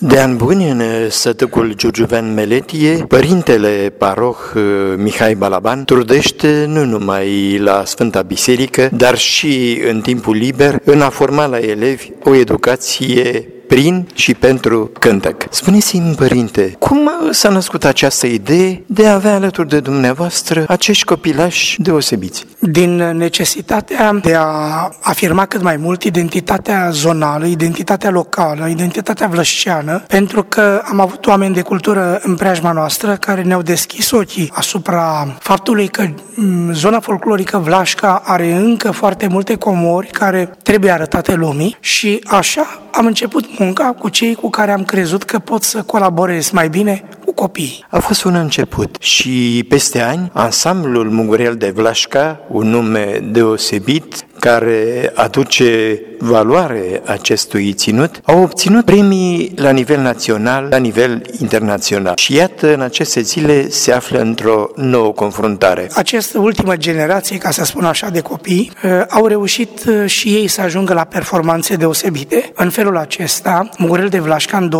De ani buni în sătâcul Giurgiuvean Meletie, părintele paroh Mihai Balaban trudește nu numai la Sfânta Biserică, dar și în timpul liber în a forma la elevi o educație prin și pentru cântec. Spuneți-mi, părinte, cum s-a născut această idee de a avea alături de dumneavoastră acești copilași deosebiți? Din necesitatea de a afirma cât mai mult identitatea zonală, identitatea locală, identitatea vlășceană, pentru că am avut oameni de cultură în preajma noastră care ne-au deschis ochii asupra faptului că zona folclorică Vlașca are încă foarte multe comori care trebuie arătate lumii și așa am început munca cu cei cu care am crezut că pot să colaborez mai bine cu copiii. A fost un început și peste ani, ansamblul Mugurel de Vlașca, un nume deosebit care aduce valoare acestui ținut, au obținut premii la nivel național, la nivel internațional. Și iată, în aceste zile se află într-o nouă confruntare. Această ultimă generație, ca să spun așa, de copii, au reușit și ei să ajungă la performanțe deosebite. În felul acesta, Mugurel de Vlașca în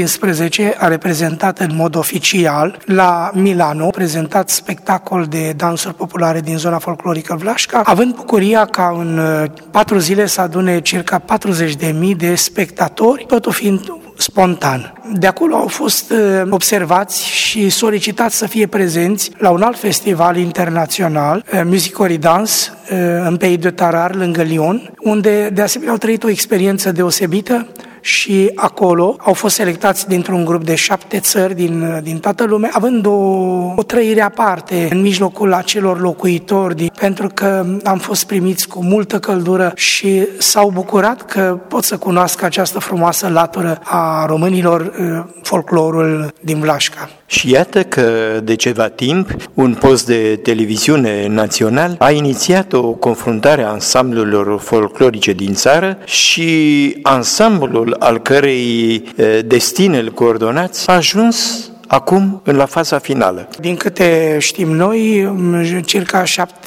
2015 a reprezentat în mod oficial la Milano, prezentat spectacol de dansuri populare din zona folclorică Vlașca, având bucuria ca în 4 zile să adune circa 40.000 de spectatori, totul fiind spontan. De acolo au fost observați și solicitați să fie prezenți la un alt festival internațional, Music Ori Dance, în Pays de Tarare, lângă Lyon, unde de asemenea au trăit o experiență deosebită și acolo au fost selectați dintr-un grup de 7 țări din toată lumea, având o trăire aparte în mijlocul acelor locuitori, pentru că am fost primiți cu multă căldură și s-au bucurat că pot să cunoască această frumoasă latură a românilor, folclorul din Vlașca. Și iată că de ceva timp un post de televiziune național a inițiat o confruntare a ansamblurilor folclorice din țară și ansamblul al cărei destin îl coordonați a ajuns acum la faza finală. Din câte știm noi, circa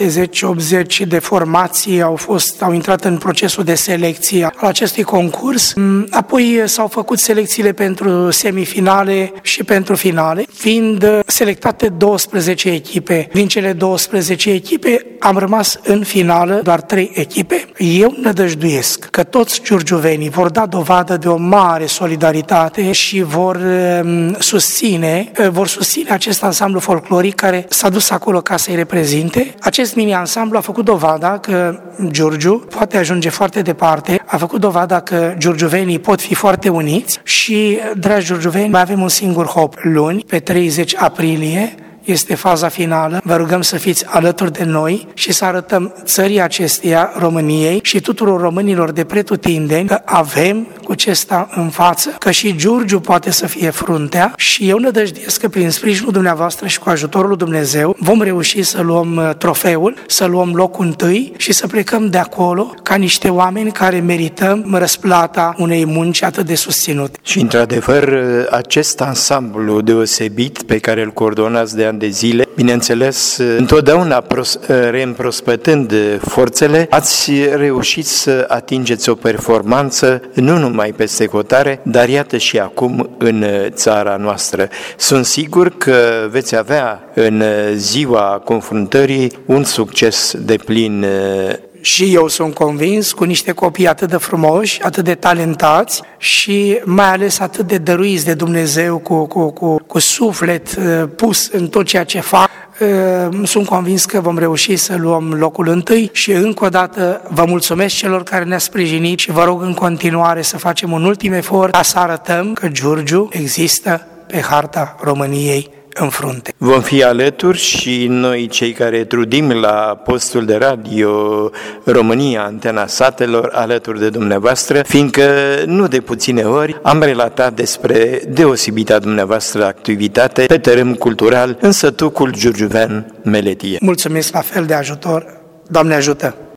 70-80 de formații au intrat în procesul de selecție al acestui concurs. Apoi s-au făcut selecțiile pentru semifinale și pentru finale, fiind selectate 12 echipe. Din cele 12 echipe am rămas în finală doar 3 echipe. Eu nădăjduiesc că toți giurgiuvenii vor da dovadă de o mare solidaritate și vor susține acest ansamblu folcloric care s-a dus acolo ca să-i reprezinte. Acest mini-ansamblu a făcut dovada că Giurgiu poate ajunge foarte departe, a făcut dovada că giurgiuvenii pot fi foarte uniți și, dragi giurgiuveni, mai avem un singur hop. Luni, pe 30 aprilie, este faza finală. Vă rugăm să fiți alături de noi și să arătăm țării acesteia, României și tuturor românilor de pretutindeni că avem cu ce sta în față, că și Giurgiu poate să fie fruntea și eu nădăjduiesc că prin sprijinul dumneavoastră și cu ajutorul lui Dumnezeu vom reuși să luăm trofeul, să luăm locul întâi și să plecăm de acolo ca niște oameni care merităm răsplata unei munci atât de susținute. Și într-adevăr, acest ansamblu deosebit pe care îl coordonați de ani de zile, bineînțeles, întotdeauna reîmprospătând forțele, ați reușit să atingeți o performanță nu numai peste hotare, dar iată și acum în țara noastră. Sunt sigur că veți avea în ziua confruntării un succes deplin. Și eu sunt convins, cu niște copii atât de frumoși, atât de talentați și mai ales atât de dăruiți de Dumnezeu, cu suflet pus în tot ceea ce fac, sunt convins că vom reuși să luăm locul întâi și încă o dată vă mulțumesc celor care ne-a sprijinit și vă rog în continuare să facem un ultim efort ca să arătăm că Giurgiu există pe harta României în frunte. Vom fi alături și noi, cei care trudim la postul de radio România, Antena Satelor, alături de dumneavoastră, fiindcă nu de puține ori am relatat despre deosebita dumneavoastră activitate pe teren cultural în sătucul Giurgiuvean Meletie. Mulțumesc la fel de ajutor. Doamne ajută!